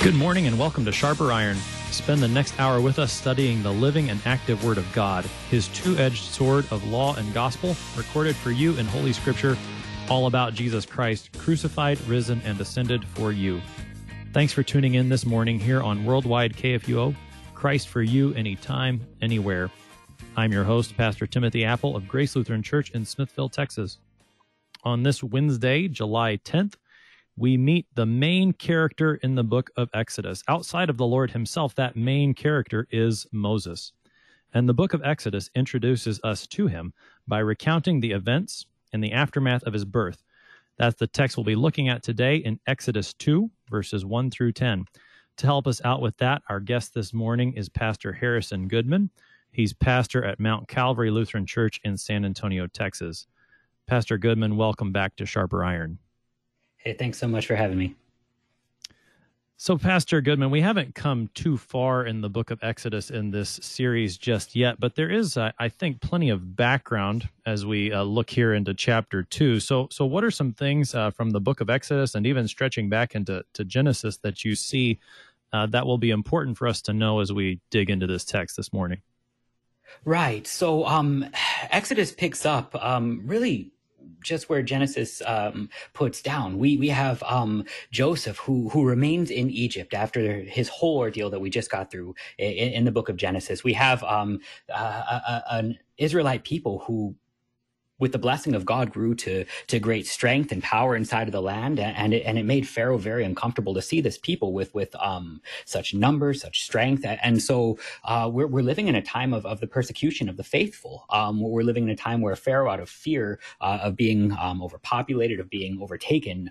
Good morning and welcome to Sharper Iron. Spend the next hour with us studying the living and active Word of God, His two-edged sword of law and gospel, recorded for you in Holy Scripture, all about Jesus Christ, crucified, risen, and ascended for you. Thanks for tuning in this morning here on Worldwide KFUO, Christ for you, anytime, anywhere. I'm your host, Pastor Timothy Apple of Grace Lutheran Church in Smithville, Texas. On this Wednesday, July 10th, we meet the main character in the book of Exodus. Outside of the Lord himself, that main character is Moses. And the book of Exodus introduces us to him by recounting the events and the aftermath of his birth. That's the text we'll be looking at today in Exodus 2, verses 1 through 10. To help us out with that, our guest this morning is Pastor Harrison Goodman. He's pastor at Mount Calvary Lutheran Church in San Antonio, Texas. Pastor Goodman, welcome back to Sharper Iron. Hey, thanks so much for having me. So, Pastor Goodman, we haven't come too far in the book of Exodus in this series just yet, but there is, I think, plenty of background as we look here into chapter 2. So what are some things from the book of Exodus and even stretching back into Genesis that you see that will be important for us to know as we dig into this text this morning? Right. So Exodus picks up really just where Genesis puts down. We have Joseph who remains in Egypt after his whole ordeal that we just got through in the book of Genesis. We have an Israelite people who, with the blessing of God, grew to great strength and power inside of the land, and it made Pharaoh very uncomfortable to see this people with such numbers, such strength, and so we're living in a time of the persecution of the faithful. We're living in a time where Pharaoh, out of fear of being overpopulated, of being overtaken,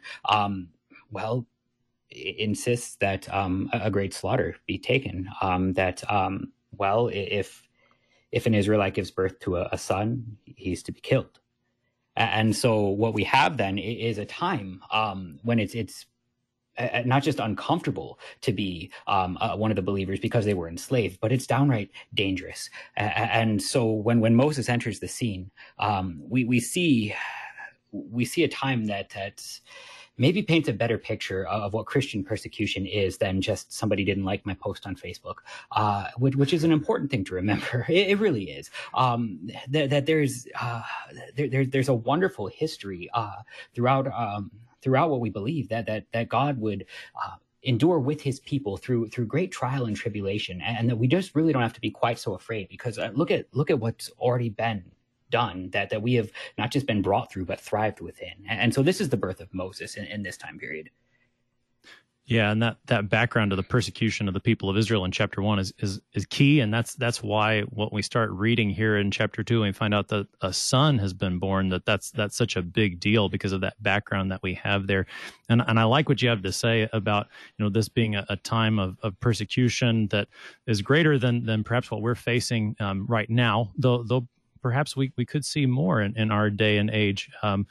insists that a great slaughter be taken. If an Israelite gives birth to a son, he's to be killed. And so what we have then is a time when it's not just uncomfortable to be one of the believers because they were enslaved, but it's downright dangerous. And so when Moses enters the scene, we see a time that's maybe paints a better picture of what Christian persecution is than just somebody didn't like my post on Facebook, which is an important thing to remember. It really is. That there's a wonderful history throughout what we believe that God would endure with his people through great trial and tribulation, and that we just really don't have to be quite so afraid, because look at what's already been done, that we have not just been brought through, but thrived within. And so this is the birth of Moses in this time period. Yeah, and that background of the persecution of the people of Israel in chapter 1 is key, and that's why when we start reading here in chapter 2 and we find out that a son has been born, that's such a big deal because of that background that we have there. And I like what you have to say about this being a time of persecution that is greater than perhaps what we're facing right now, though perhaps we could see more in our day and age,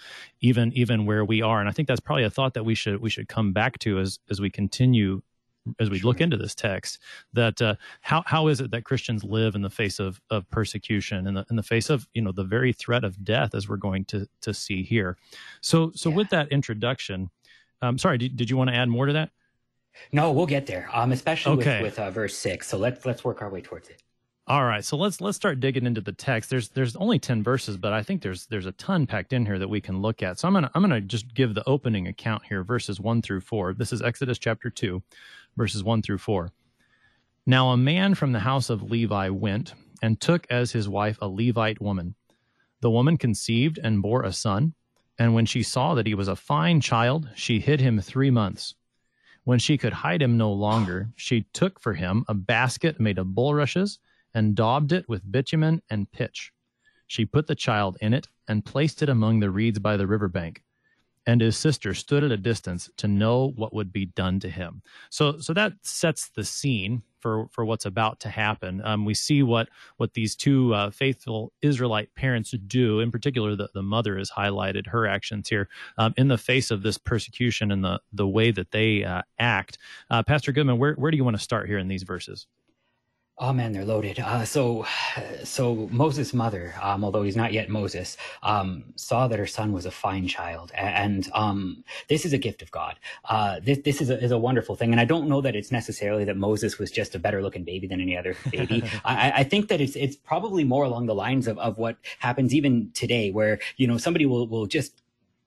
even where we are. And I think that's probably a thought that we should come back to as we continue, as we look into this text, that how is it that Christians live in the face of persecution, in the face of the very threat of death, as we're going to see here. So with that introduction, sorry, did you want to add more to that? No, we'll get there, especially okay. with verse 6. So let's work our way towards it. All right, so let's start digging into the text. There's only 10 verses, but I think there's a ton packed in here that we can look at. So I'm gonna just give the opening account here, verses 1 through 4. This is Exodus chapter 2, verses 1 through 4. Now a man from the house of Levi went and took as his wife a Levite woman. The woman conceived and bore a son, and when she saw that he was a fine child, she hid him 3 months. When she could hide him no longer, she took for him a basket made of bulrushes and daubed it with bitumen and pitch. She put the child in it and placed it among the reeds by the riverbank. And his sister stood at a distance to know what would be done to him. So that sets the scene for what's about to happen. We see what these two faithful Israelite parents do. In particular, the mother is highlighted, her actions here, in the face of this persecution and the way that they act. Pastor Goodman, where do you want to start here in these verses? Oh man, they're loaded. So Moses' mother, although he's not yet Moses, saw that her son was a fine child, and this is a gift of God. This is a wonderful thing, and I don't know that it's necessarily that Moses was just a better looking baby than any other baby. I think that it's probably more along the lines of what happens even today, where somebody will just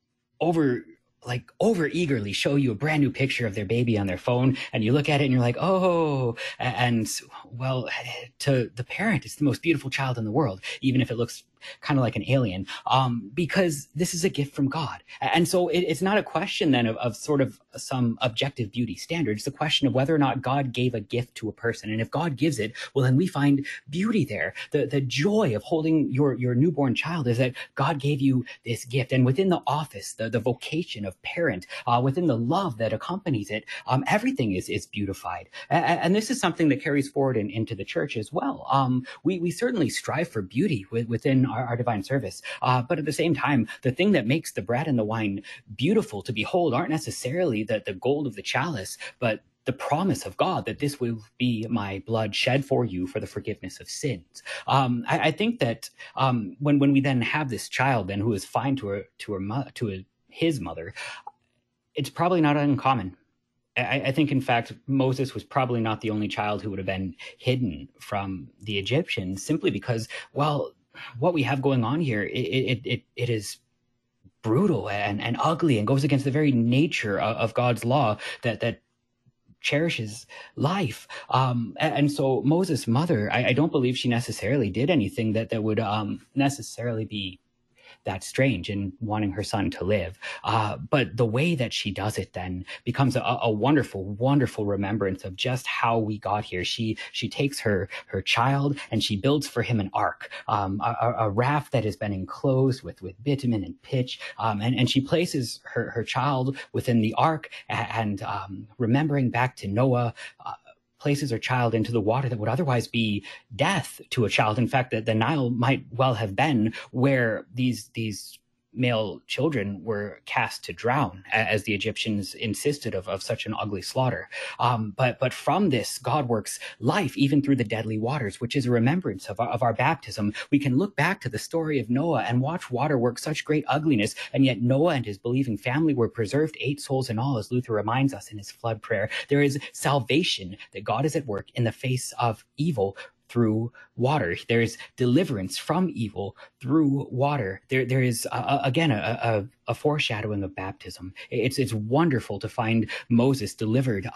over eagerly show you a brand new picture of their baby on their phone, and you look at it and you're like, oh, and well, to the parent, it's the most beautiful child in the world, even if it looks kind of like an alien, because this is a gift from God. And so it's not a question then of sort of some objective beauty standard. It's a question of whether or not God gave a gift to a person. And if God gives it, well, then we find beauty there. The joy of holding your newborn child is that God gave you this gift. And within the office, the vocation of parent, within the love that accompanies it, everything is beautified. And this is something that carries forward into the church as well. We certainly strive for beauty within our divine service. But at the same time, the thing that makes the bread and the wine beautiful to behold aren't necessarily the gold of the chalice, but the promise of God that this will be my blood shed for you for the forgiveness of sins. I think that when we then have this child then who is fine to his mother, it's probably not uncommon. I think, in fact, Moses was probably not the only child who would have been hidden from the Egyptians, simply because, well, what we have going on here, it is brutal and ugly and goes against the very nature of God's law that cherishes life. And so Moses' mother, I don't believe she necessarily did anything that would necessarily be that strange in wanting her son to live. But the way that she does it then becomes a wonderful, wonderful remembrance of just how we got here. She takes her child and she builds for him an ark, a raft that has been enclosed with bitumen and pitch. And she places her child within the ark, and remembering back to Noah, places her child into the water that would otherwise be death to a child. In fact, the Nile might well have been where these male children were cast to drown, as the Egyptians insisted of such an ugly slaughter. But from this, God works life even through the deadly waters, which is a remembrance of our baptism. We can look back to the story of Noah and watch water work such great ugliness, and yet Noah and his believing family were preserved, 8 souls in all, as Luther reminds us in his flood prayer. There is salvation that God is at work in the face of evil through water. There's deliverance from evil through water. There is again a foreshadowing of baptism. It's wonderful to find Moses delivered,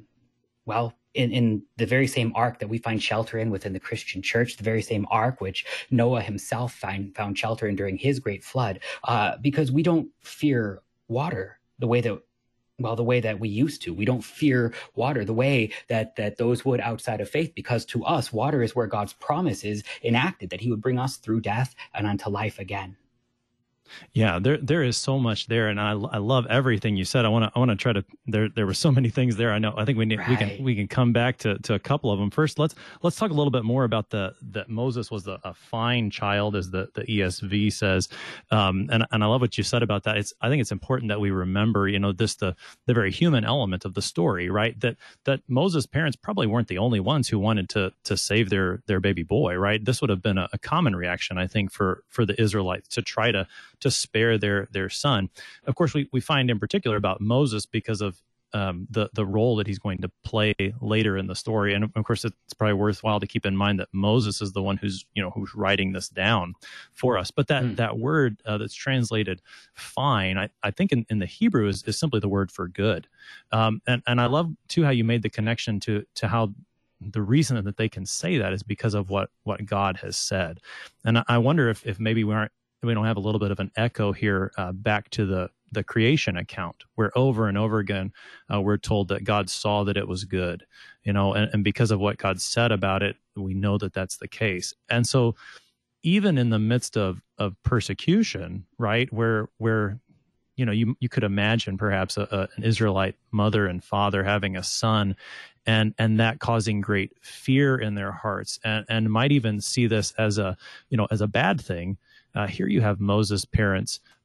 in the very same ark that we find shelter in within the Christian church, the very same ark which Noah himself found shelter in during his great flood, because we don't fear water the way that we used to. We don't fear water the way that those would outside of faith, because to us, water is where God's promise is enacted, that he would bring us through death and unto life again. Yeah, there is so much there, and I love everything you said. I want to try to. There were so many things there. I think we can come back to a couple of them. First, let's talk a little bit more about that Moses was a fine child, as the ESV says, and I love what you said about that. I think it's important that we remember, the very human element of the story, right? That Moses' parents probably weren't the only ones who wanted to save their baby boy, right? This would have been a common reaction, I think, for the Israelites to try to spare their son. Of course, we find in particular about Moses because of the role that he's going to play later in the story. And of course, it's probably worthwhile to keep in mind that Moses is the one who's writing this down for us. But that word that's translated fine, I think in the Hebrew is simply the word for good. And I love too how you made the connection to how the reason that they can say that is because of what God has said. And I wonder if maybe we don't have a little bit of an echo here back to the creation account, where over and over again we're told that God saw that it was good, and because of what God said about it, we know that that's the case. And so even in the midst of persecution, right, where you could imagine perhaps an Israelite mother and father having a son, and that causing great fear in their hearts, and might even see this as a bad thing. Here you have Moses' parents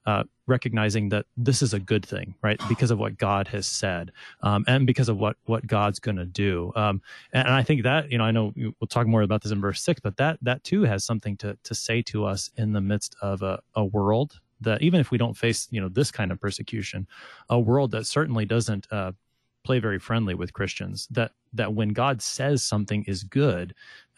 recognizing that this is a good thing, right? Because of what God has said, and because of what God's going to do. And I think that, I know we'll talk more about this in verse 6, but that too has something to say to us in the midst of a world that, even if we don't face, this kind of persecution, a world that certainly doesn't play very friendly with Christians, that when God says something is good,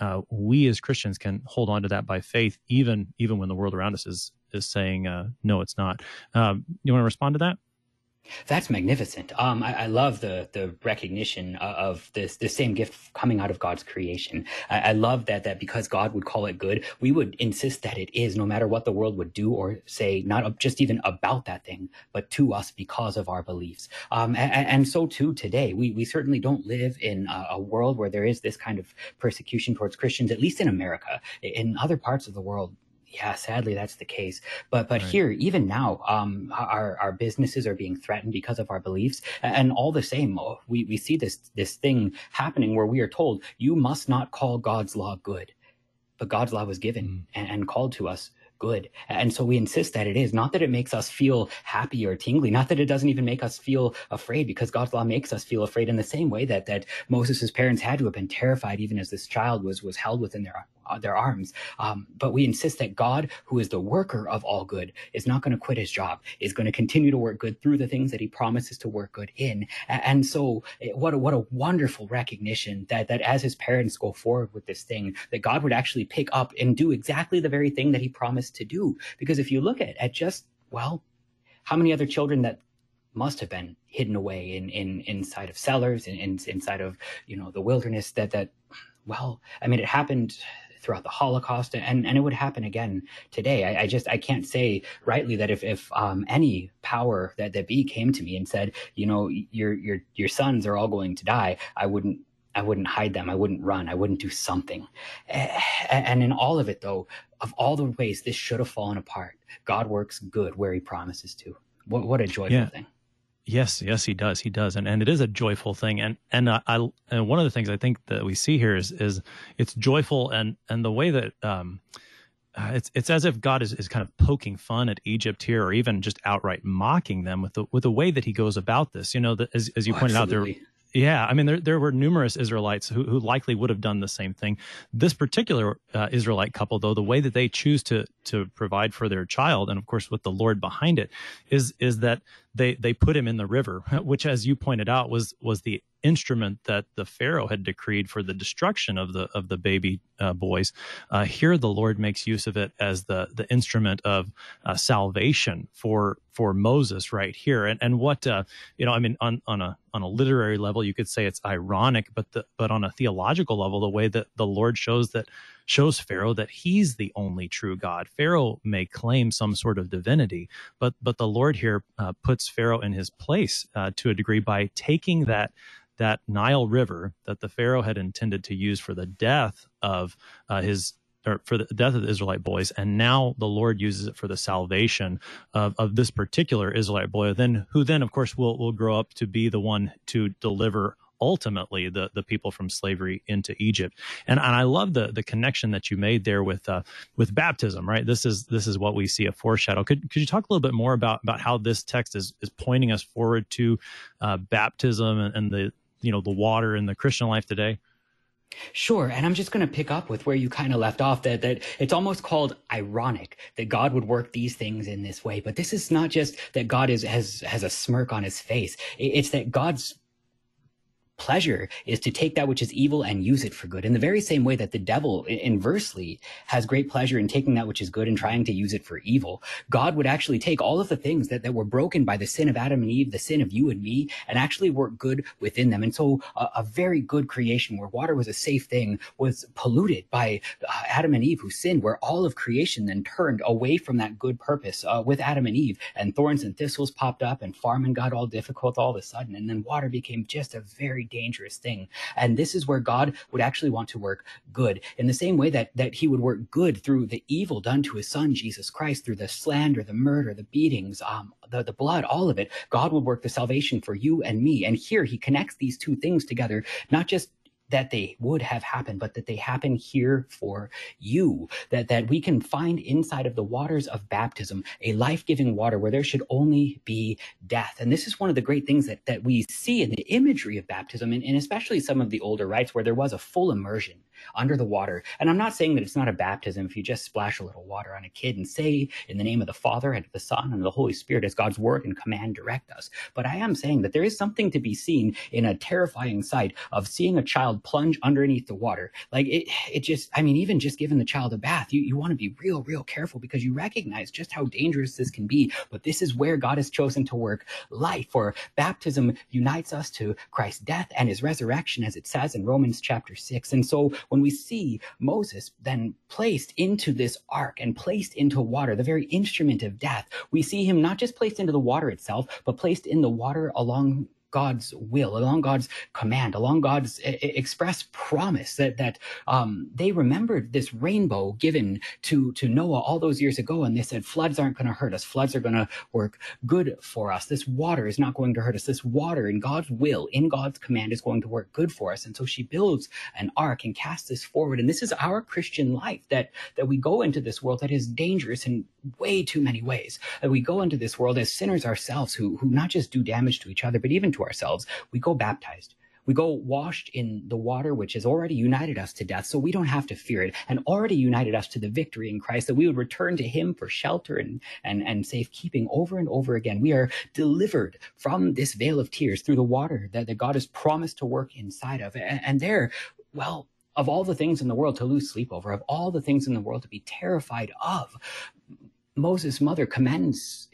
we as Christians can hold on to that by faith, even when the world around us is saying, no, it's not. You want to respond to that? That's magnificent. I love the recognition of this same gift coming out of God's creation. I love that because God would call it good, we would insist that it is, no matter what the world would do or say, not just even about that thing, but to us because of our beliefs. And so too today, we certainly don't live in a world where there is this kind of persecution towards Christians, at least in America. In other parts of the world, yeah, sadly, that's the case. But right. Here, even now, our businesses are being threatened because of our beliefs. And all the same, we see this thing happening where we are told, you must not call God's law good. But God's law was given and called to us good. And so we insist that it is, not that it makes us feel happy or tingly, not that it doesn't even make us feel afraid, because God's law makes us feel afraid in the same way that Moses' parents had to have been terrified even as this child was held within their arms. But we insist that God, who is the worker of all good, is not going to quit his job, is going to continue to work good through the things that he promises to work good in. And so what a wonderful recognition that as his parents go forward with this thing, that God would actually pick up and do exactly the very thing that he promised to do. Because if you look at just, well, how many other children that must have been hidden away inside of cellars and inside of, the wilderness that, well, I mean, it happened throughout the Holocaust, and it would happen again today. I can't say rightly that if any power that be came to me and said, your sons are all going to die, I wouldn't hide them. I wouldn't run. I wouldn't do something. And in all of it, though, of all the ways this should have fallen apart, God works good where he promises to. What a joyful thing. Yes, he does. He does. And it is a joyful thing. And one of the things I think that we see here is it's joyful, and the way that it's as if God is kind of poking fun at Egypt here, or even just outright mocking them with the way that he goes about this. As you pointed out, yeah, I mean, there were numerous Israelites who likely would have done the same thing. This particular Israelite couple, though, the way that they choose to provide for their child, and of course with the Lord behind it, is that they put him in the river, which, as you pointed out, was the instrument that the Pharaoh had decreed for the destruction of the baby boys. Here, the Lord makes use of it as the instrument of salvation for Moses right here. And what I mean, on a literary level, you could say it's ironic, but on a theological level, the way that the Lord shows Pharaoh that he's the only true God. Pharaoh may claim some sort of divinity, but the Lord here puts Pharaoh in his place to a degree by taking that Nile River that the Pharaoh had intended to use for the death of for the death of the Israelite boys, and now the Lord uses it for the salvation of this particular Israelite boy, who then of course will grow up to be the one to deliver ultimately the people from slavery into Egypt. And I love the connection that you made there with baptism, right? This is what we see a foreshadow. Could you talk a little bit more about how this text is pointing us forward to baptism and the water in the Christian life today? Sure. And I'm just going to pick up with where you kind of left off, that it's almost called ironic that God would work these things in this way. But this is not just that God has a smirk on his face. It's that God's pleasure is to take that which is evil and use it for good. In the very same way that the devil, inversely, has great pleasure in taking that which is good and trying to use it for evil, God would actually take all of the things that were broken by the sin of Adam and Eve, the sin of you and me, and actually work good within them. And so a very good creation where water was a safe thing was polluted by Adam and Eve who sinned, where all of creation then turned away from that good purpose with Adam and Eve, and thorns and thistles popped up and farming got all difficult all of a sudden, and then water became just a very dangerous thing. And this is where God would actually want to work good, in the same way that he would work good through the evil done to his son, Jesus Christ, through the slander, the murder, the beatings, the blood, all of it. God would work the salvation for you and me. And here he connects these two things together, not just that they would have happened, but that they happen here for you, that we can find inside of the waters of baptism a life-giving water where there should only be death. And this is one of the great things that we see in the imagery of baptism, and especially some of the older rites where there was a full immersion under the water. And I'm not saying that it's not a baptism if you just splash a little water on a kid and say, in the name of the Father and of the Son and of the Holy Spirit, as God's word and command direct us. But I am saying that there is something to be seen in a terrifying sight of seeing a child plunge underneath the water. Like it just, I mean, even just giving the child a bath, you want to be real careful, because you recognize just how dangerous this can be. But this is where God has chosen to work life. For baptism unites us to Christ's death and his resurrection, as it says in Romans chapter 6. And so when we see Moses then placed into this ark and placed into water, the very instrument of death, we see him not just placed into the water itself, but placed in the water along God's will, along God's command, along God's express promise that they remembered this rainbow given to Noah all those years ago. And they said, floods aren't going to hurt us. Floods are going to work good for us. This water is not going to hurt us. This water in God's will, in God's command, is going to work good for us. And so she builds an ark and casts this forward. And this is our Christian life, that we go into this world that is dangerous in way too many ways. That we go into this world as sinners ourselves who not just do damage to each other, but even to ourselves. We go baptized. We go washed in the water which has already united us to death, so we don't have to fear it, and already united us to the victory in Christ, that we would return to him for shelter and safekeeping over and over again. We are delivered from this veil of tears through the water that God has promised to work inside of. And there, well, of all the things in the world to lose sleep over, of all the things in the world to be terrified of, Moses' mother commends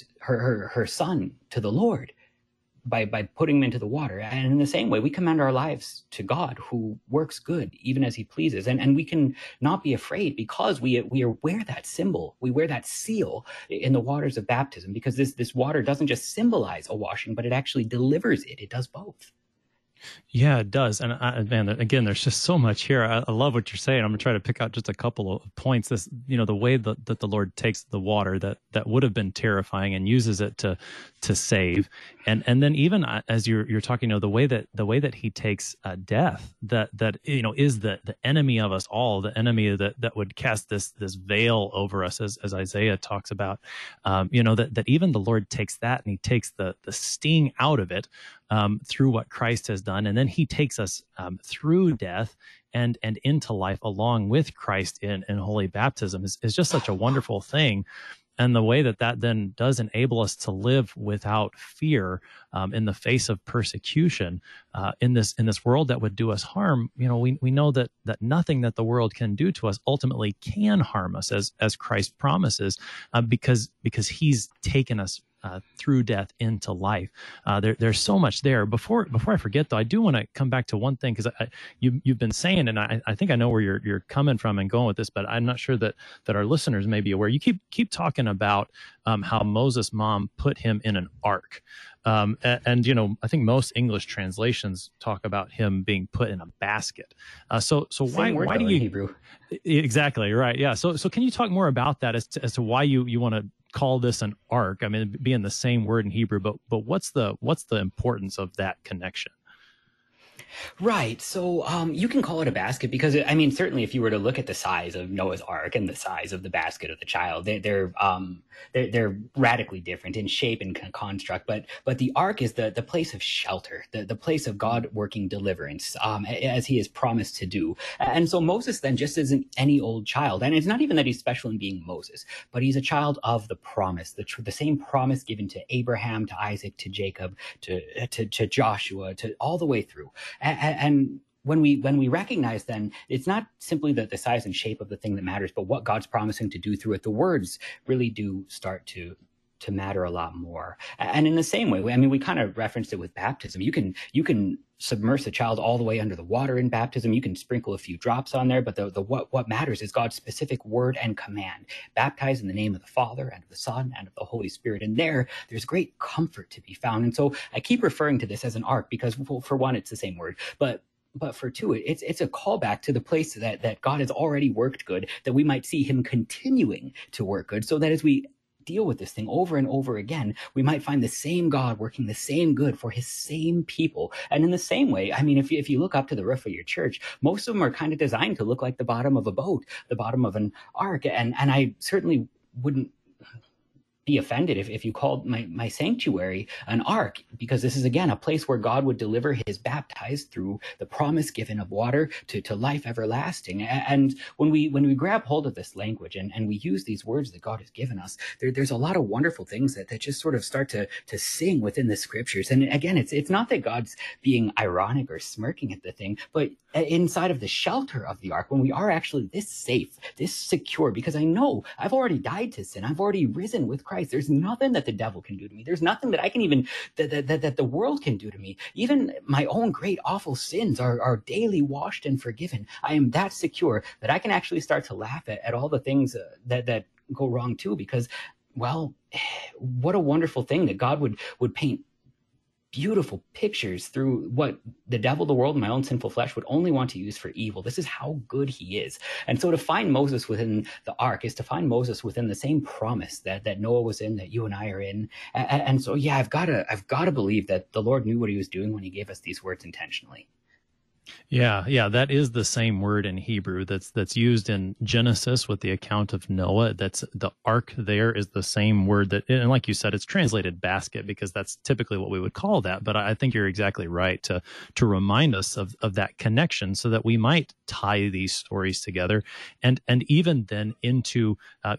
her son to the Lord by putting him into the water. And in the same way, we commend our lives to God, who works good even as he pleases. And we can not be afraid, because we wear that symbol, we wear that seal in the waters of baptism, because this water doesn't just symbolize a washing, but it actually delivers it. It does both. Yeah, it does. And man, again, there's just so much here. I love what you're saying. I'm gonna try to pick out just a couple of points. This, the way that the Lord takes the water that would have been terrifying and uses it to save, and then even as you're talking, the way that he takes death, that is the enemy of us all, the enemy that would cast this veil over us, as Isaiah talks about. That even the Lord takes that and he takes the sting out of it through what Christ has done, and then he takes us through death and into life along with Christ in holy baptism is just such a wonderful thing. And the way that then does enable us to live without fear in the face of persecution in this world that would do us harm. We know that nothing that the world can do to us ultimately can harm us, as Christ promises, because he's taken us through death into life. There's so much there. Before I forget, though, I do want to come back to one thing, because you've been saying, and I think I know where you're coming from and going with this, but I'm not sure that our listeners may be aware. You keep talking about how Moses' mom put him in an ark. And I think most English translations talk about him being put in a basket. So why do you, Hebrew? Exactly right? Yeah. So can you talk more about that as to why you want to call this an ark? I mean, being the same word in Hebrew, but what's the importance of that connection? Right. So you can call it a basket because, I mean, certainly if you were to look at the size of Noah's Ark and the size of the basket of the child, they're radically different in shape and construct. But the ark is the place of shelter, the place of God working deliverance, as he has promised to do. And so Moses then just isn't any old child. And it's not even that he's special in being Moses, but he's a child of the promise, the same promise given to Abraham, to Isaac, to Jacob, to Joshua, to all the way through. And when we recognize, then it's not simply the size and shape of the thing that matters, but what God's promising to do through it. The words really do start to matter a lot more. And in the same way, I mean, we kind of referenced it with baptism. You can submerge a child all the way under the water in baptism. You can sprinkle a few drops on there, but what matters is God's specific word and command. Baptize in the name of the Father and of the Son and of the Holy Spirit. And there's great comfort to be found. And so I keep referring to this as an ark because, well, for one, it's the same word, but for two, it's a callback to the place that God has already worked good, that we might see him continuing to work good, so that as we deal with this thing over and over again, we might find the same God working the same good for his same people. And in the same way, I mean, if you look up to the roof of your church, most of them are kind of designed to look like the bottom of a boat, the bottom of an ark. And I certainly wouldn't be offended if you called my sanctuary an ark, because this is, again, a place where God would deliver his baptized through the promise given of water to life everlasting. And when we grab hold of this language and we use these words that God has given us, there's a lot of wonderful things that just sort of start to sing within the scriptures. And again, it's not that God's being ironic or smirking at the thing, but inside of the shelter of the ark, when we are actually this safe, this secure, because I know I've already died to sin, I've already risen with Christ. There's nothing that the devil can do to me. There's nothing that I can even, that the world can do to me. Even my own great awful sins are daily washed and forgiven. I am that secure that I can actually start to laugh at all the things that go wrong too, because, well, what a wonderful thing that God would paint beautiful pictures through what the devil, the world, and my own sinful flesh would only want to use for evil. This is how good he is. And so to find Moses within the ark is to find Moses within the same promise that Noah was in, that you and I are in. And so, yeah, I've got to believe that the Lord knew what he was doing when he gave us these words intentionally. Yeah, that is the same word in Hebrew that's used in Genesis with the account of Noah. That's the ark. There is the same word that, and like you said, it's translated basket because that's typically what we would call that. But I think you're exactly right to remind us of that connection, so that we might tie these stories together, and even then into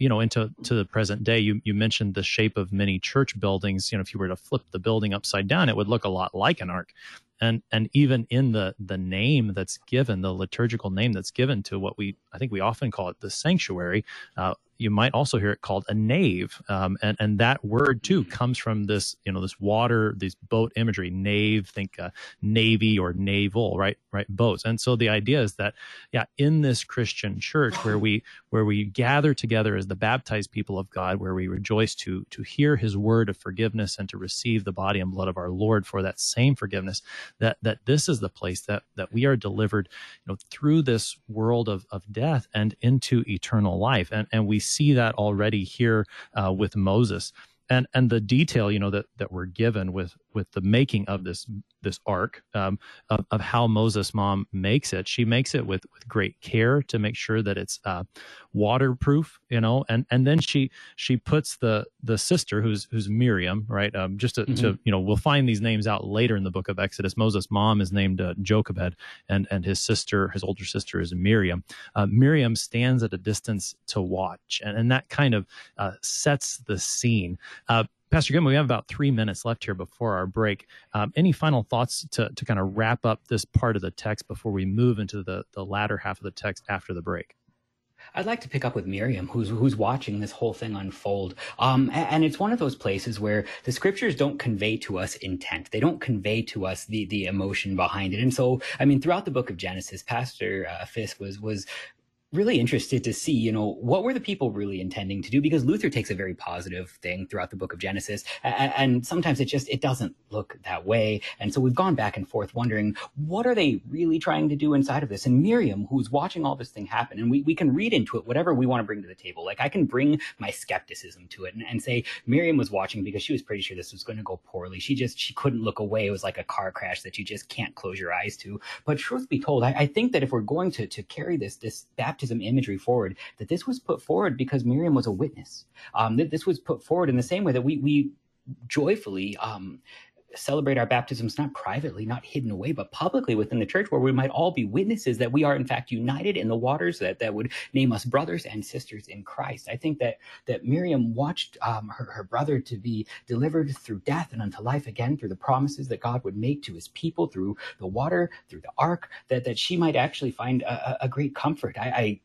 the present day. You mentioned the shape of many church buildings. If you were to flip the building upside down, it would look a lot like an ark. And even in the name that's given, the liturgical name that's given to I think we often call it the sanctuary, you might also hear it called a nave. And that word too comes from this, this water, this boat imagery, nave, think navy or naval, right? Boats. And so the idea is that, in this Christian church where we gather together as the baptized people of God, where we rejoice to hear his word of forgiveness and to receive the body and blood of our Lord for that same forgiveness, that this is the place that we are delivered, through this world of death and into eternal life. And we see that already here with Moses. And the detail, that we're given with the making of this ark, of how Moses' mom makes it. She makes it with great care to make sure that it's waterproof, and then she puts the sister who's Miriam, right? Just to we'll find these names out later in the book of Exodus. Moses' mom is named Jochebed, and his older sister is Miriam. Miriam stands at a distance to watch, and that kind of sets the scene. Pastor Goodman, we have about 3 minutes left here before our break. Any final thoughts to kind of wrap up this part of the text before we move into the latter half of the text after the break? I'd like to pick up with Miriam, who's watching this whole thing unfold. And it's one of those places where the scriptures don't convey to us intent. They don't convey to us the emotion behind it. And so, I mean, throughout the book of Genesis, Pastor Fisk was really interested to see, what were the people really intending to do? Because Luther takes a very positive thing throughout the book of Genesis, and sometimes it doesn't look that way. And so we've gone back and forth wondering, what are they really trying to do inside of this? And Miriam, who's watching all this thing happen, and we can read into it whatever we want to bring to the table. Like, I can bring my skepticism to it and say Miriam was watching because she was pretty sure this was going to go poorly. She couldn't look away. It was like a car crash that you just can't close your eyes to. But truth be told, I think that if we're going to carry this baptism imagery forward, that this was put forward because Miriam was a witness. That this was put forward in the same way that we joyfully celebrate our baptisms, not privately, not hidden away, but publicly within the church, where we might all be witnesses that we are in fact united in the waters that would name us brothers and sisters in Christ. I think that Miriam watched her brother to be delivered through death and unto life again, through the promises that God would make to his people, through the water, through the ark, that she might actually find a great comfort. I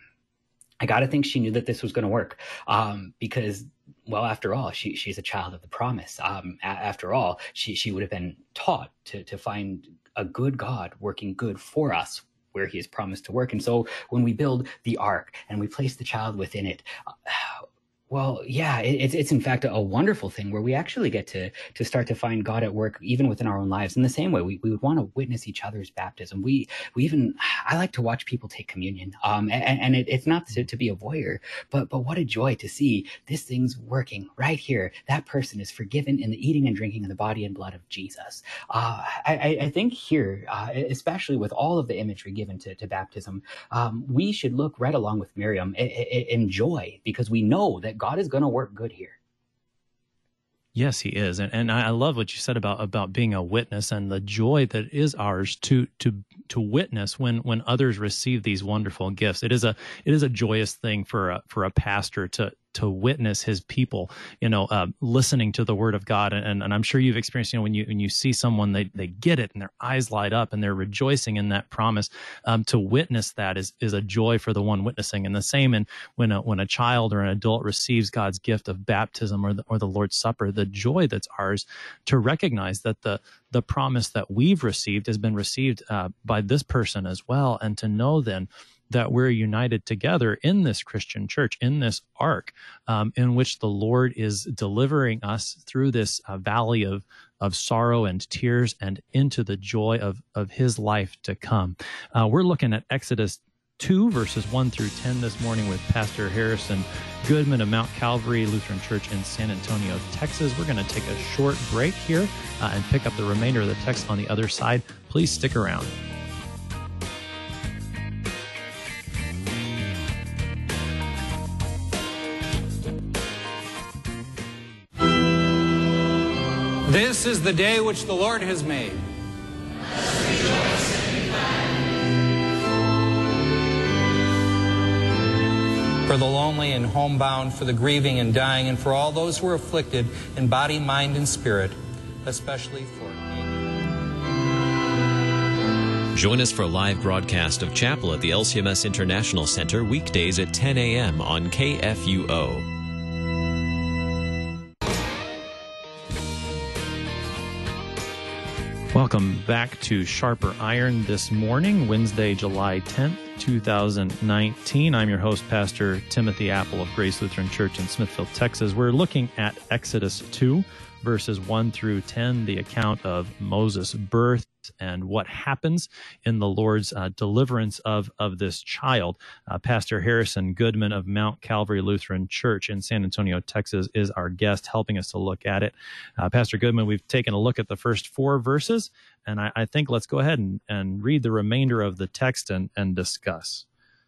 got to think she knew that this was going to work, because, well, after all, she's a child of the promise. After all, she would have been taught to find a good God working good for us where he has promised to work. And so when we build the ark and we place the child within it, Well, yeah, it's in fact a wonderful thing where we actually get to start to find God at work even within our own lives. In the same way, we would want to witness each other's baptism. We even I like to watch people take communion. And it's not to be a voyeur, but what a joy to see this thing's working right here. That person is forgiven in the eating and drinking of the body and blood of Jesus. I think here, especially with all of the imagery given to baptism, we should look right along with Miriam in joy, because we know that God is going to work good here. Yes, he is, and I love what you said about being a witness and the joy that is ours to witness when others receive these wonderful gifts. It is a joyous thing for a pastor to witness his people, listening to the word of God. And I'm sure you've experienced, when you see someone, they get it and their eyes light up and they're rejoicing in that promise. To witness that is a joy for the one witnessing. And the same when a child or an adult receives God's gift of baptism or the Lord's Supper, the joy that's ours to recognize that the promise that we've received has been received by this person as well. And to know then that we're united together in this Christian church, in this ark, in which the Lord is delivering us through this valley of sorrow and tears and into the joy of his life to come. We're looking at Exodus 2, verses 1 through 10 this morning with Pastor Harrison Goodman of Mount Calvary Lutheran Church in San Antonio, Texas. We're going to take a short break here and pick up the remainder of the text on the other side. Please stick around. This is the day which the Lord has made. For the lonely and homebound, for the grieving and dying, and for all those who are afflicted in body, mind, and spirit, especially for... Join us for a live broadcast of Chapel at the LCMS International Center weekdays at 10 a.m. on KFUO. Welcome back to Sharper Iron this morning, Wednesday, July 10th, 2019. I'm your host, Pastor Timothy Apple of Grace Lutheran Church in Smithfield, Texas. We're looking at Exodus 2, verses 1 through 10, the account of Moses' birth and what happens in the Lord's deliverance of this child. Pastor Harrison Goodman of Mount Calvary Lutheran Church in San Antonio, Texas, is our guest, helping us to look at it. Pastor Goodman, we've taken a look at the first 4 verses, and I think let's go ahead and read the remainder of the text and discuss.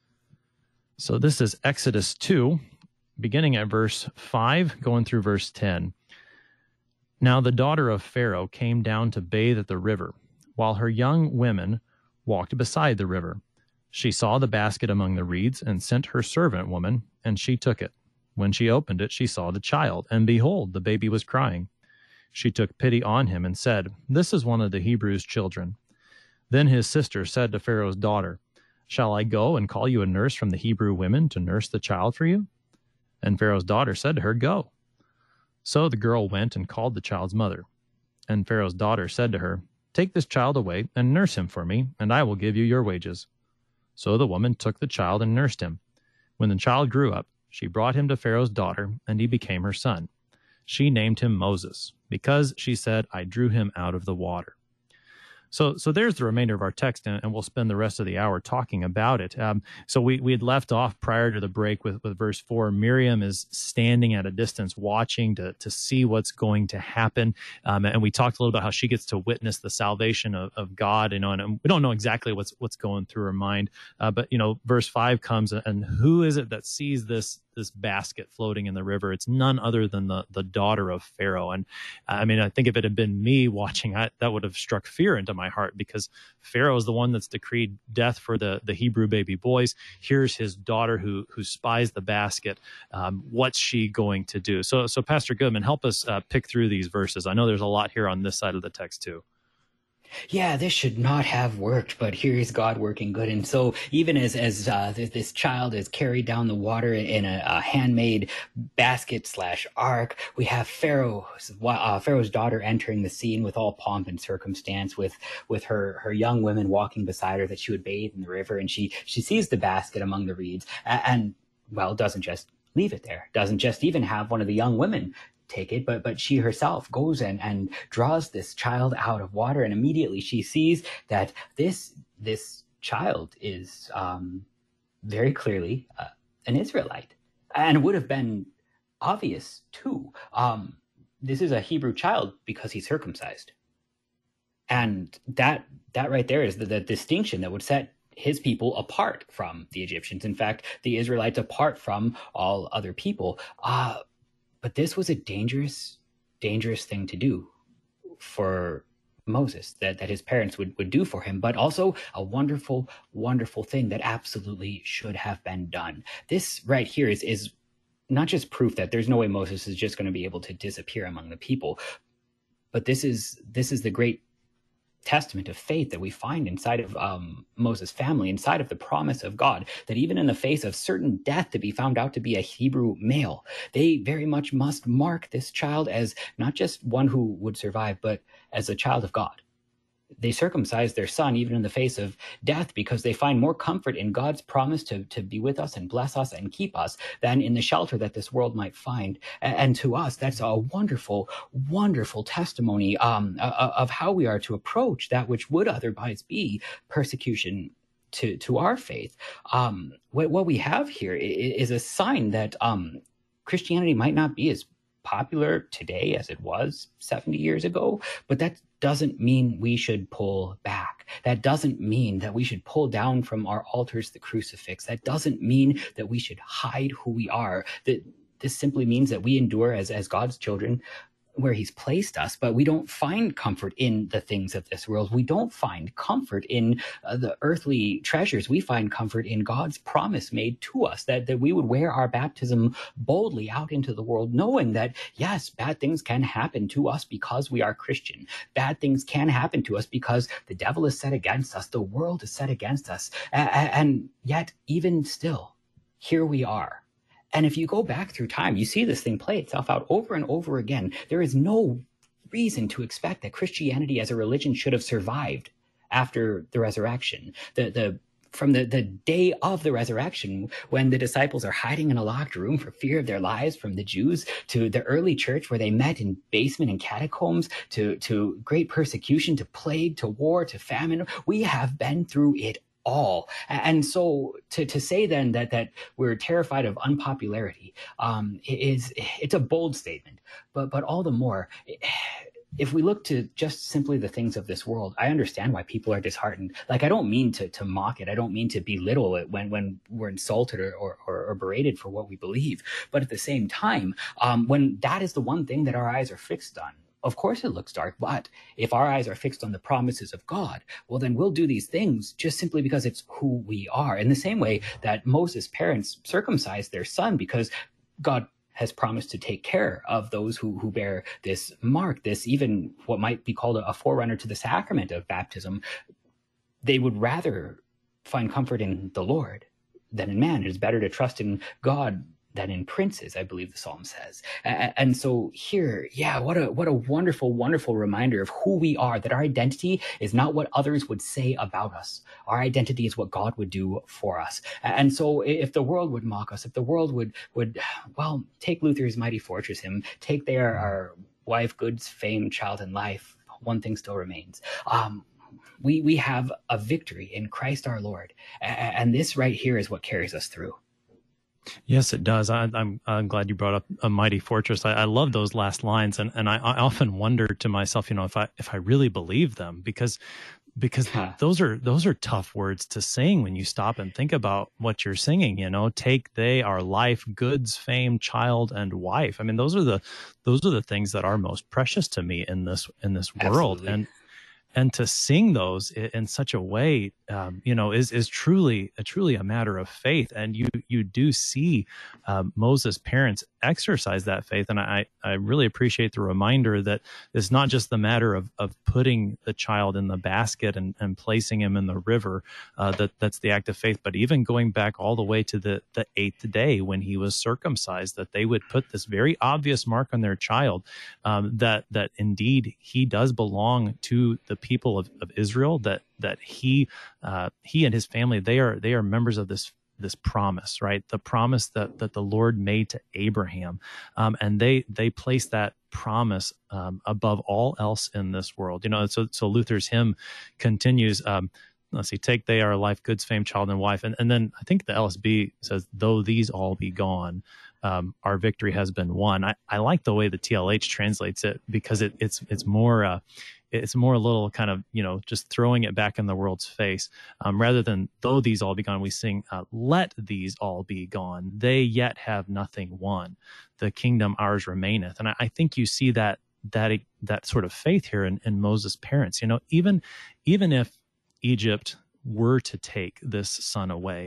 So this is Exodus 2, beginning at verse 5, going through verse 10. Now the daughter of Pharaoh came down to bathe at the river, while her young women walked beside the river. She saw the basket among the reeds and sent her servant woman, and she took it. When she opened it, she saw the child, and behold, the baby was crying. She took pity on him and said, "This is one of the Hebrews' children." Then his sister said to Pharaoh's daughter, "Shall I go and call you a nurse from the Hebrew women to nurse the child for you?" And Pharaoh's daughter said to her, "Go." So the girl went and called the child's mother. And Pharaoh's daughter said to her, "Take this child away and nurse him for me, and I will give you your wages." So the woman took the child and nursed him. When the child grew up, she brought him to Pharaoh's daughter, and he became her son. She named him Moses, because, she said, I drew him out of the water. So there's the remainder of our text, and we'll spend the rest of the hour talking about it. So we had left off prior to the break with verse 4. Miriam is standing at a distance watching to see what's going to happen. And we talked a little about how she gets to witness the salvation of God, and we don't know exactly what's going through her mind. But verse 5 comes, and who is it that sees this basket floating in the river? It's none other than the daughter of Pharaoh. And I mean, I think if it had been me watching, that would have struck fear into my heart, because Pharaoh is the one that's decreed death for the Hebrew baby boys. Here's his daughter who spies the basket. What's she going to do? So Pastor Goodman, help us pick through these verses. I know there's a lot here on this side of the text too. Yeah, this should not have worked, but here is God working good. And so even as this child is carried down the water in a handmade basket / ark, we have Pharaoh's daughter entering the scene with all pomp and circumstance, with her young women walking beside her that she would bathe in the river. And she sees the basket among the reeds and doesn't just leave it there, doesn't just even have one of the young women take it, but she herself goes and draws this child out of water, and immediately she sees that this child is very clearly an Israelite, and would have been obvious too. This is a Hebrew child because he's circumcised, and that right there is the distinction that would set his people apart from the Egyptians. In fact, the Israelites apart from all other people. But this was a dangerous thing to do for Moses, that his parents would do for him, but also a wonderful, wonderful thing that absolutely should have been done. This right here is not just proof that there's no way Moses is just going to be able to disappear among the people, but this is the great testament of faith that we find inside of Moses' family, inside of the promise of God, that even in the face of certain death to be found out to be a Hebrew male, they very much must mark this child as not just one who would survive, but as a child of God. They circumcise their son even in the face of death because they find more comfort in God's promise to be with us and bless us and keep us than in the shelter that this world might find. And to us, that's a wonderful, wonderful testimony of how we are to approach that which would otherwise be persecution to our faith. What we have here is a sign that Christianity might not be as popular today as it was 70 years ago, but that doesn't mean we should pull back. That doesn't mean that we should pull down from our altars the crucifix. That doesn't mean that we should hide who we are. That this simply means that we endure as God's children where he's placed us, but we don't find comfort in the things of this world. We don't find comfort in the earthly treasures. We find comfort in God's promise made to us, that we would wear our baptism boldly out into the world, knowing that, yes, bad things can happen to us because we are Christian. Bad things can happen to us because the devil is set against us. The world is set against us. And yet, even still, here we are. And if you go back through time, you see this thing play itself out over and over again. There is no reason to expect that Christianity as a religion should have survived after the resurrection. From the day of the resurrection, when the disciples are hiding in a locked room for fear of their lives from the Jews, to the early church where they met in basement and catacombs, to great persecution, to plague, to war, to famine, we have been through it all. And so to say then that we're terrified of unpopularity, it's a bold statement, but all the more, if we look to just simply the things of this world, I understand why people are disheartened. Like, I don't mean to mock it. I don't mean to belittle it when we're insulted or berated for what we believe. But at the same time, when that is the one thing that our eyes are fixed on, of course it looks dark, but if our eyes are fixed on the promises of God, well, then we'll do these things just simply because it's who we are. In the same way that Moses' parents circumcised their son because God has promised to take care of those who bear this mark, this even what might be called a forerunner to the sacrament of baptism. They would rather find comfort in the Lord than in man. It is better to trust in God than in princes, I believe the Psalm says. And so here, yeah, what a wonderful, wonderful reminder of who we are, that our identity is not what others would say about us. Our identity is what God would do for us. And so if the world would mock us, if the world would well, take Luther's Mighty Fortress hymn, take our wife, goods, fame, child, and life, one thing still remains. We have a victory in Christ our Lord. And this right here is what carries us through. Yes, it does. I'm glad you brought up a mighty fortress. I love those last lines, and I often wonder to myself, if I really believe them, because those are tough words to sing when you stop and think about what you're singing. Take they our life, goods, fame, child, and wife. I mean, those are the things that are most precious to me in this world. Absolutely. And to sing those in such a way, is truly a matter of faith. And you do see Moses' parents exercise that faith. And I really appreciate the reminder that it's not just the matter of putting the child in the basket and placing him in the river. That's the act of faith. But even going back all the way to the 8th day when he was circumcised, that they would put this very obvious mark on their child, that indeed he does belong to the people of Israel, that he and his family, they are members of this this promise, right? The promise that the Lord made to Abraham, and they place that promise above all else in this world. So Luther's hymn continues. Let's see, take they our life, goods, fame, child, and wife, and then I think the LSB says, though these all be gone, our victory has been won. I like the way the TLH translates it, because it's more a little kind of, just throwing it back in the world's face. Rather than though these all be gone, we sing, let these all be gone. They yet have nothing won. The kingdom ours remaineth. And I think you see that sort of faith here in Moses' parents. Even if Egypt were to take this son away,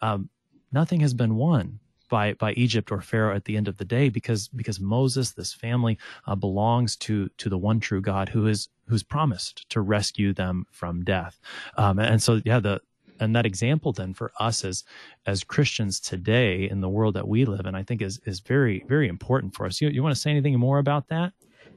nothing has been won by Egypt or Pharaoh at the end of the day, because Moses, this family, belongs to the one true God who's promised to rescue them from death. And so, and that example then for us as Christians today in the world that we live in, I think is very, very important for us. You want to say anything more about that?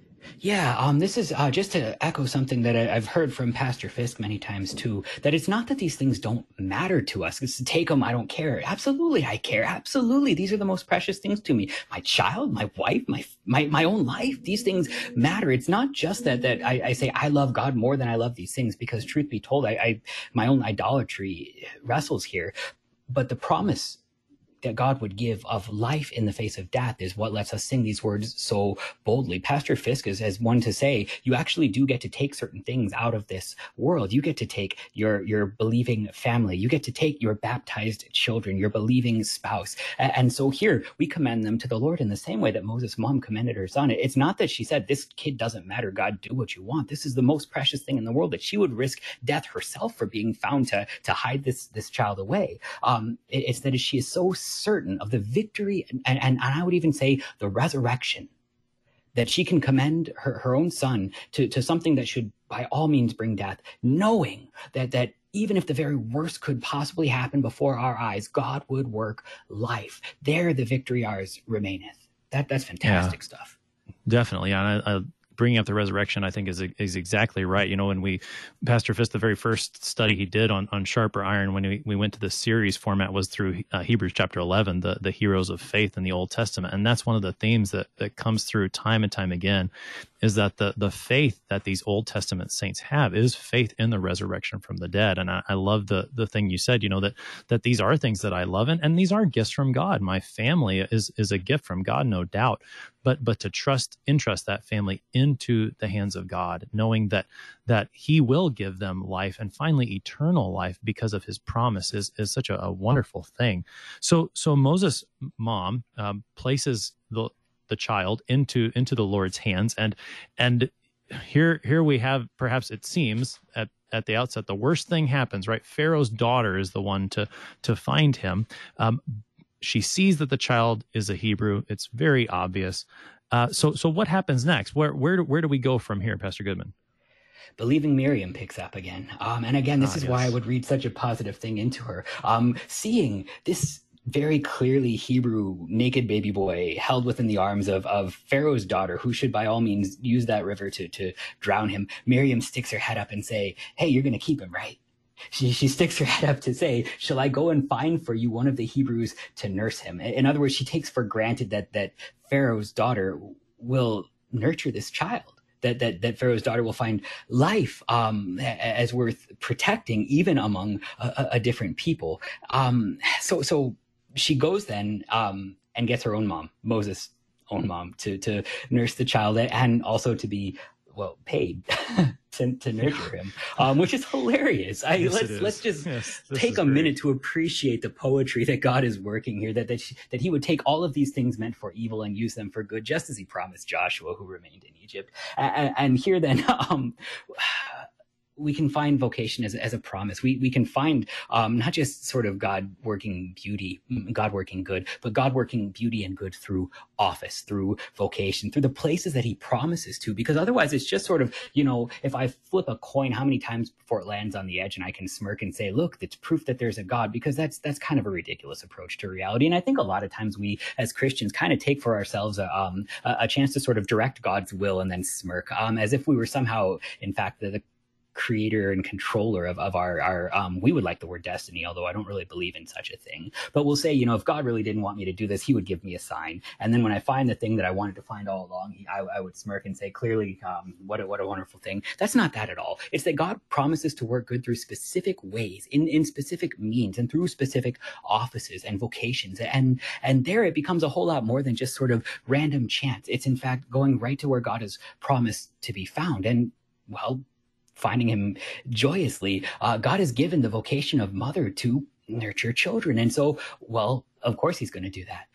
Yeah, this is just to echo something that I've heard from Pastor Fisk many times too, that it's not that these things don't matter to us. It's to take them, I don't care. Absolutely, I care. Absolutely. These are the most precious things to me. My child, my wife, my own life. These things matter. It's not just that I say I love God more than I love these things, because truth be told, my own idolatry wrestles here. But the promise that God would give of life in the face of death is what lets us sing these words so boldly. Pastor Fisk is as one to say, you actually do get to take certain things out of this world. You get to take your believing family. You get to take your baptized children, your believing spouse. And so here we commend them to the Lord in the same way that Moses' mom commended her son. It's not that she said, this kid doesn't matter, God, do what you want. This is the most precious thing in the world, that she would risk death herself for being found to hide this child away. It's that she is so certain of the victory and I would even say the resurrection, that she can commend her own son to something that should by all means bring death, knowing that even if the very worst could possibly happen before our eyes, God would work life. There the victory ours remaineth. That's fantastic stuff. Definitely. And bringing up the resurrection, I think is exactly right. When Pastor Fisk, the very first study he did on Sharper Iron, when we went to this series format, was through Hebrews chapter 11, the heroes of faith in the Old Testament. And that's one of the themes that comes through time and time again, is that the faith that these Old Testament saints have is faith in the resurrection from the dead. And I love the thing you said, that these are things that I love, and these are gifts from God. My family is a gift from God, no doubt. But to entrust that family into the hands of God, knowing that He will give them life, and finally eternal life, because of His promise, is such a wonderful thing. So Moses' mom places the child into the Lord's hands, and here we have, perhaps it seems at the outset, the worst thing happens, right? Pharaoh's daughter is the one to find him. She sees that the child is a Hebrew. It's very obvious. So what happens next? Where do we go from here, Pastor Goodman? Believing Miriam picks up again. And again, this is why I would read such a positive thing into her. Seeing this very clearly Hebrew naked baby boy held within the arms of Pharaoh's daughter, who should by all means use that river to drown him. Miriam sticks her head up and say, hey, you're going to keep him, right? She sticks her head up to say, shall I go and find for you one of the Hebrews to nurse him? In other words, she takes for granted that Pharaoh's daughter will nurture this child, that Pharaoh's daughter will find life as worth protecting, even among a different people. So she goes then and gets her own mom, Moses' own mom, to nurse the child, and also to be paid to nurture him, which is hilarious. Let's just take a minute to appreciate the poetry that God is working here, that He would take all of these things meant for evil and use them for good, just as He promised Joshua, who remained in Egypt. And here then, we can find vocation as a promise. We can find not just sort of God working good, but God working beauty and good through office, through vocation, through the places that He promises to. Because otherwise it's just sort of, if I flip a coin, how many times before it lands on the edge and I can smirk and say, look, that's proof that there's a God, because that's kind of a ridiculous approach to reality. And I think a lot of times we as Christians kind of take for ourselves a chance to sort of direct God's will and then smirk, as if we were somehow, in fact, the creator and controller of our we would like the word destiny, although I don't really believe in such a thing. But we'll say, if God really didn't want me to do this, he would give me a sign. And then when I find the thing that I wanted to find all along, I would smirk and say, clearly, what a wonderful thing. That's not that at all. It's that God promises to work good through specific ways, in specific means, and through specific offices and vocations. And there it becomes a whole lot more than just sort of random chance. It's in fact going right to where God has promised to be found. And well, finding him joyously, God has given the vocation of mother to nurture children. And so, well, of course he's going to do that.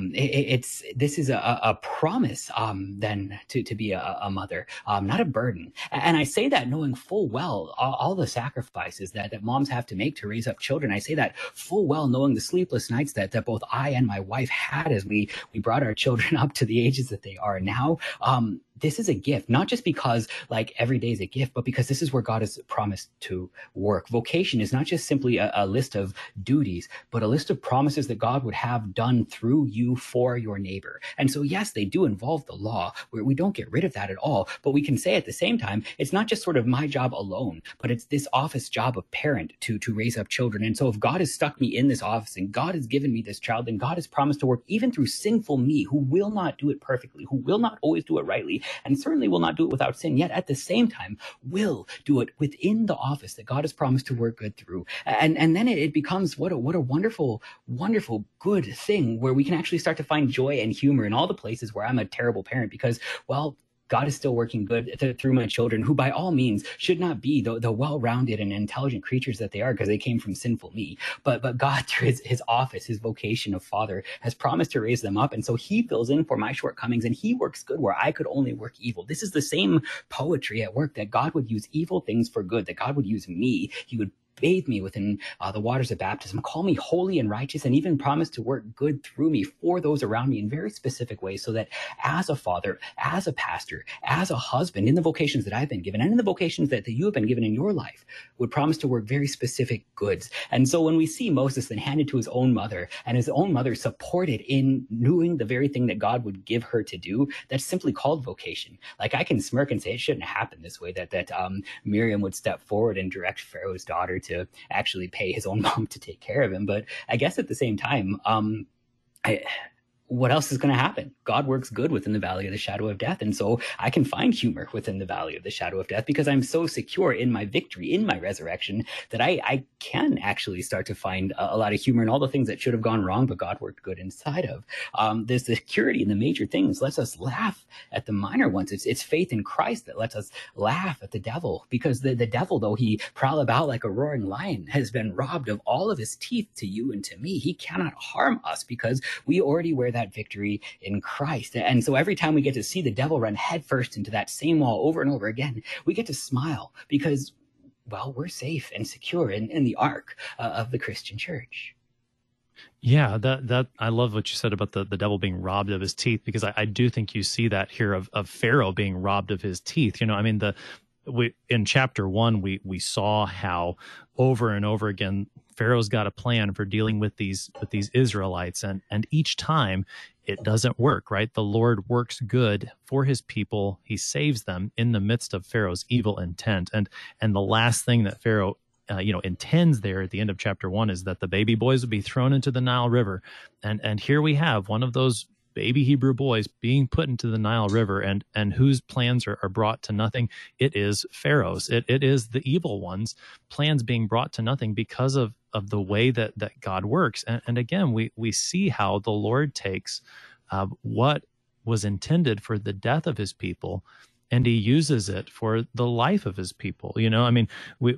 This is a promise then to be a mother, not a burden. And I say that knowing full well all the sacrifices that moms have to make to raise up children. I say that full well knowing the sleepless nights that both I and my wife had as we brought our children up to the ages that they are now. This is a gift, not just because like every day is a gift, but because this is where God has promised to work. Vocation is not just simply a list of duties, but a list of promises that God would have done through you for your neighbor. And so, yes, they do involve the law. We don't get rid of that at all. But we can say at the same time, it's not just sort of my job alone, but it's this office job of parent to raise up children. And so if God has stuck me in this office and God has given me this child, then God has promised to work even through sinful me, who will not do it perfectly, who will not always do it rightly, and certainly will not do it without sin, yet at the same time will do it within the office that God has promised to work good through. And then it becomes what a wonderful, wonderful, good thing where we can actually start to find joy and humor in all the places where I'm a terrible parent because, well, God is still working good through my children, who by all means should not be the well-rounded and intelligent creatures that they are because they came from sinful me. But God, through his office, his vocation of father, has promised to raise them up. And so he fills in for my shortcomings and he works good where I could only work evil. This is the same poetry at work, that God would use evil things for good, that God would use me. He would bathe me within the waters of baptism, call me holy and righteous, and even promise to work good through me for those around me in very specific ways, so that as a father, as a pastor, as a husband, in the vocations that I've been given and in the vocations that you have been given in your life, would promise to work very specific goods. And so when we see Moses then handed to his own mother, and his own mother supported in doing the very thing that God would give her to do, that's simply called vocation. Like, I can smirk and say it shouldn't happen this way, that Miriam would step forward and direct Pharaoh's daughter to actually pay his own mom to take care of him. But I guess at the same time, what else is going to happen? God works good within the valley of the shadow of death. And so I can find humor within the valley of the shadow of death because I'm so secure in my victory, in my resurrection, that I can actually start to find a lot of humor in all the things that should have gone wrong, but God worked good inside of. There's the security in the major things lets us laugh at the minor ones. It's faith in Christ that lets us laugh at the devil, because the devil, though he prowl about like a roaring lion, has been robbed of all of his teeth to you and to me. He cannot harm us because we already wear that victory in Christ. And so every time we get to see the devil run headfirst into that same wall over and over again, we get to smile because, well, we're safe and secure in the ark of the Christian church. Yeah, that I love what you said about the devil being robbed of his teeth, because I do think you see that here of Pharaoh being robbed of his teeth. I mean, in chapter 1, we saw how over and over again Pharaoh's got a plan for dealing with these Israelites, and each time it doesn't work, right? The Lord works good for his people. He saves them in the midst of Pharaoh's evil intent. And the last thing that Pharaoh intends there at the end of chapter 1 is that the baby boys would be thrown into the Nile River. And here we have one of those baby Hebrew boys being put into the Nile River, and whose plans are brought to nothing. It is Pharaoh's. It is the evil one's plans being brought to nothing because of the way that God works. And again, we see how the Lord takes what was intended for the death of his people, and he uses it for the life of his people. I mean,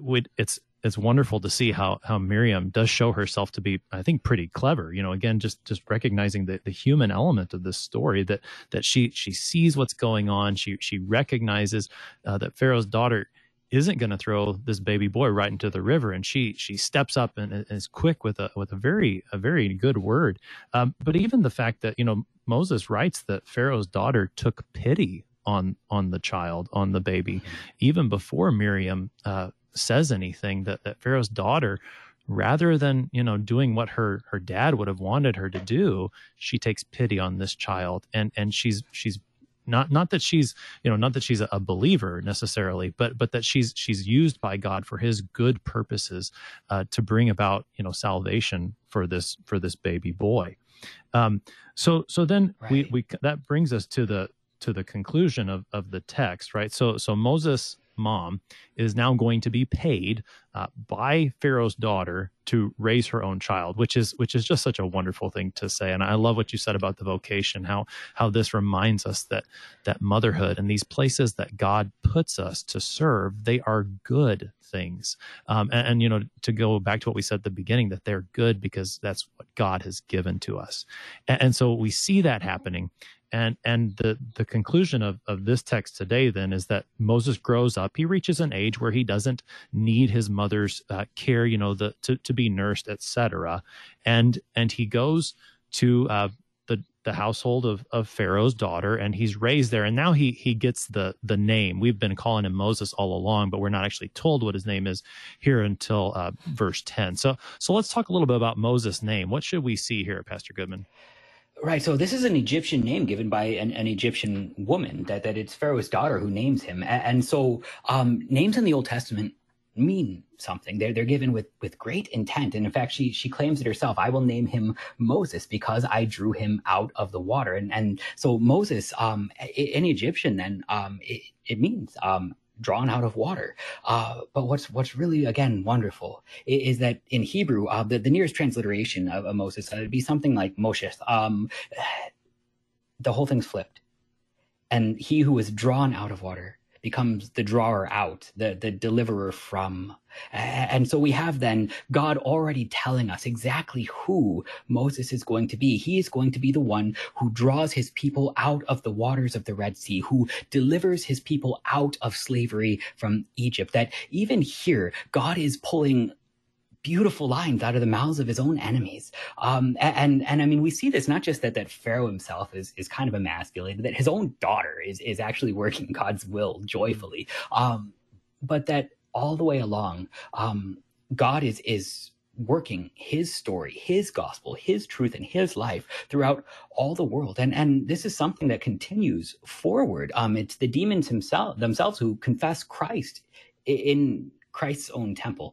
it's wonderful to see how Miriam does show herself to be, I think, pretty clever. Again, just recognizing the human element of this story, that she sees what's going on. She recognizes that Pharaoh's daughter isn't going to throw this baby boy right into the river, and she steps up and is quick with a very good word. But even the fact that Moses writes that Pharaoh's daughter took pity on the child, on the baby, even before Miriam says anything, that Pharaoh's daughter, rather than doing what her dad would have wanted her to do, she takes pity on this child, and she's Not that she's, not that she's a believer necessarily, but that she's used by God for His good purposes to bring about, salvation for this baby boy. So then Right. we that brings us to the conclusion of the text, right? So Moses' mom is now going to be paid by Pharaoh's daughter to raise her own child, which is just such a wonderful thing to say. And I love what you said about the vocation, how this reminds us that motherhood and these places that God puts us to serve, they are good things. And to go back to what we said at the beginning, that they're good because that's what God has given to us. And so we see that happening. And the conclusion of this text today then is that Moses grows up. He reaches an age where he doesn't need his mother's care, to be nursed, etc. And he goes to the household of Pharaoh's daughter, and he's raised there. And now he gets the name. We've been calling him Moses all along, but we're not actually told what his name is here until verse 10. So let's talk a little bit about Moses' name. What should we see here, Pastor Goodman? Right. So this is an Egyptian name given by an Egyptian woman, that it's Pharaoh's daughter who names him. And so names in the Old Testament mean something. They're given with great intent. And in fact, she claims it herself. I will name him Moses because I drew him out of the water. And so Moses, in Egyptian, then it means drawn out of water. But what's really, again, wonderful is that in Hebrew, the nearest transliteration of Moses, it'd be something like Moshe. The whole thing's flipped. And he who is drawn out of water becomes the drawer out, the deliverer from. And so we have then God already telling us exactly who Moses is going to be. He is going to be the one who draws his people out of the waters of the Red Sea, who delivers his people out of slavery from Egypt. That even here, God is pulling beautiful lines out of the mouths of his own enemies. And I mean, we see this not just that Pharaoh himself is kind of emasculated, that his own daughter is actually working God's will joyfully. But that all the way along, God is working his story, his gospel, his truth, and his life throughout all the world. And this is something that continues forward. It's the demons themselves who confess Christ in Christ's own temple,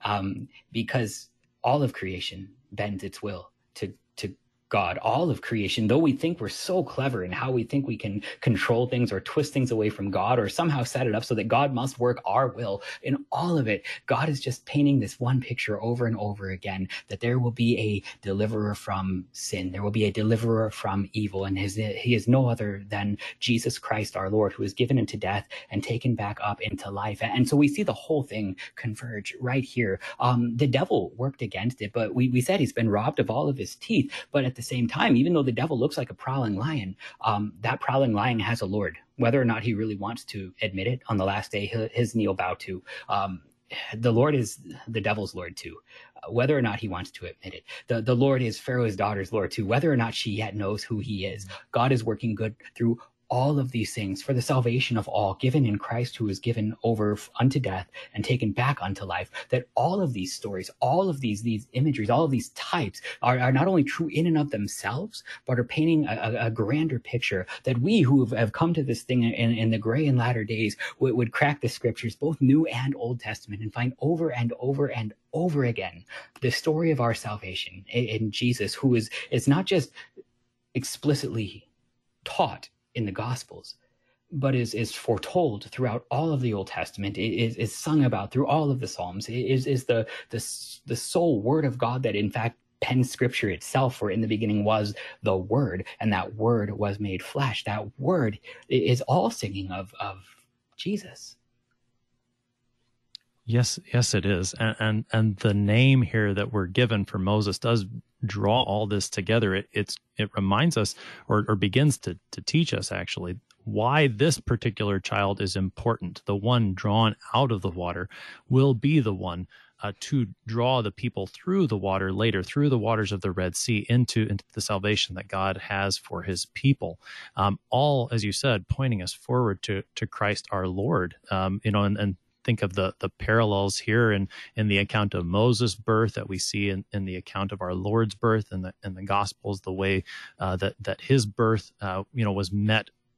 because all of creation bends its will to God. All of creation, though we think we're so clever in how we think we can control things or twist things away from God or somehow set it up so that God must work our will, in all of it, God is just painting this one picture over and over again, that there will be a deliverer from sin. There will be a deliverer from evil. And he is no other than Jesus Christ, our Lord, who is given into death and taken back up into life. And so we see the whole thing converge right here. The devil worked against it, but we said he's been robbed of all of his teeth. But at the same time, even though the devil looks like a prowling lion, that prowling lion has a Lord. Whether or not he really wants to admit it, on the last day, his knee will bow to. The Lord is the devil's Lord too, whether or not he wants to admit it. The Lord is Pharaoh's daughter's Lord too, whether or not she yet knows who he is. God is working good through all of these things for the salvation of all, given in Christ, who is given over unto death and taken back unto life. That all of these stories, all of these imageries, all of these types are not only true in and of themselves, but are painting a grander picture, that we who have come to this thing in the gray and latter days would crack the scriptures, both New and Old Testament, and find over and over and over again the story of our salvation in Jesus, who is not just explicitly taught in the Gospels, but is foretold throughout all of the Old Testament, is sung about through all of the Psalms, is the sole word of God that in fact penned Scripture itself, for in the beginning was the Word, and that Word was made flesh. That Word is all singing of Jesus. Yes, it is. And the name here that we're given for Moses does draw all this together. It reminds us, or begins to teach us actually, why this particular child is important. The one drawn out of the water will be the one to draw the people through the water later, through the waters of the Red Sea, into the salvation that God has for his people. All, as you said, pointing us forward to Christ our Lord. And think of the parallels here in the account of Moses' birth that we see in the account of our Lord's birth in the Gospels, the way that his birth was met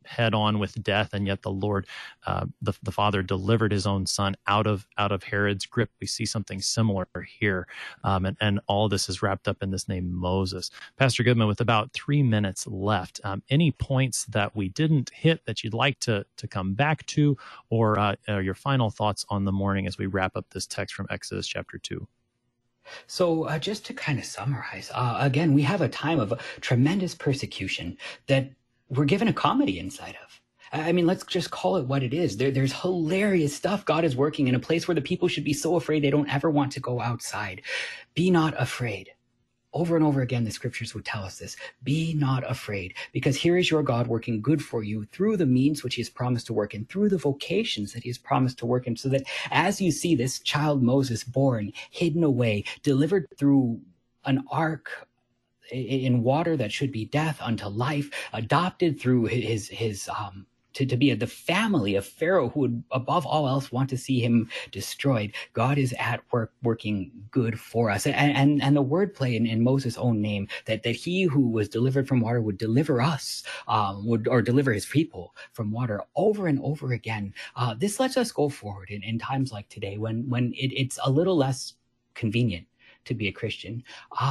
head on with death, and yet the Lord, the Father, delivered his own Son out of Herod's grip. We see something similar here, and all this is wrapped up in this name Moses. Pastor Goodman, with about 3 minutes left, any points that we didn't hit that you'd like to come back to, or your final thoughts on the morning as we wrap up this text from Exodus chapter 2? So just to kind of summarize, again, we have a time of tremendous persecution that we're given a comedy inside of. I mean, let's just call it what it is. There's hilarious stuff. God is working in a place where the people should be so afraid they don't ever want to go outside. Be not afraid. Over and over again, the scriptures would tell us this. Be not afraid, because here is your God working good for you through the means which he has promised to work in, through the vocations that he has promised to work in, so that as you see this child Moses born, hidden away, delivered through an ark in water that should be death unto life, adopted through his to be the family of Pharaoh, who would above all else want to see him destroyed. God is at work working good for us. And the wordplay in Moses' own name, that he who was delivered from water would deliver us, or deliver his people from water, over and over again. This lets us go forward in times like today, when it's a little less convenient to be a Christian.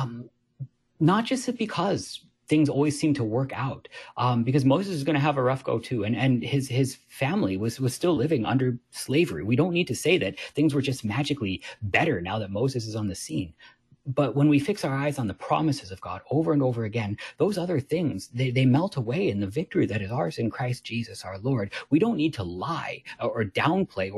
Not just because things always seem to work out, because Moses is going to have a rough go too, and his family was still living under slavery. We don't need to say that things were just magically better now that Moses is on the scene. But when we fix our eyes on the promises of God over and over again, those other things, they melt away in the victory that is ours in Christ Jesus our Lord. We don't need to lie or downplay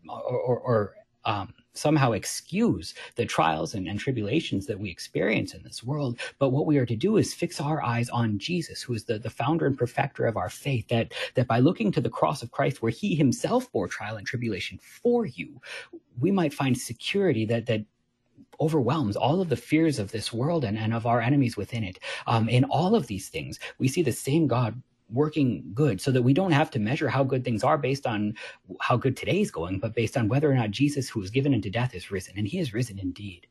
or somehow excuse the trials and tribulations that we experience in this world. But what we are to do is fix our eyes on Jesus, who is the founder and perfecter of our faith, that by looking to the cross of Christ, where he himself bore trial and tribulation for you, we might find security that overwhelms all of the fears of this world and of our enemies within it. In all of these things, we see the same God working good, so that we don't have to measure how good things are based on how good today's going, but based on whether or not Jesus, who was given into death, is risen. And he is risen indeed.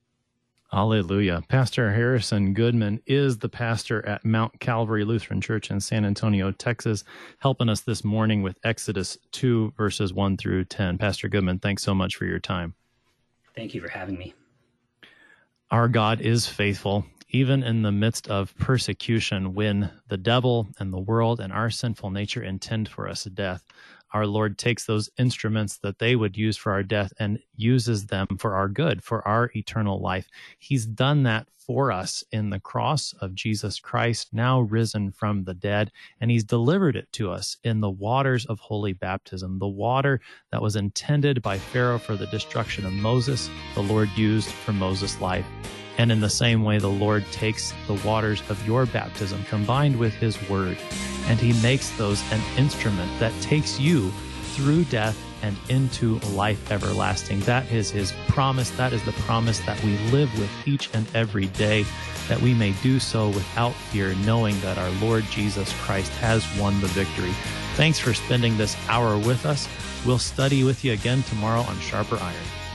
Hallelujah. Pastor Harrison Goodman is the pastor at Mount Calvary Lutheran Church in San Antonio, Texas, helping us this morning with Exodus 2, verses 1 through 10. Pastor Goodman, thanks so much for your time. Thank you for having me. Our God is faithful, even in the midst of persecution, when the devil and the world and our sinful nature intend for us death. Our Lord takes those instruments that they would use for our death and uses them for our good, for our eternal life. He's done that for us in the cross of Jesus Christ, now risen from the dead, and he's delivered it to us in the waters of holy baptism, the water that was intended by Pharaoh for the destruction of Moses, the Lord used for Moses' life. And in the same way, the Lord takes the waters of your baptism combined with his word, and he makes those an instrument that takes you through death and into life everlasting. That is his promise. That is the promise that we live with each and every day, that we may do so without fear, knowing that our Lord Jesus Christ has won the victory. Thanks for spending this hour with us. We'll study with you again tomorrow on Sharper Iron.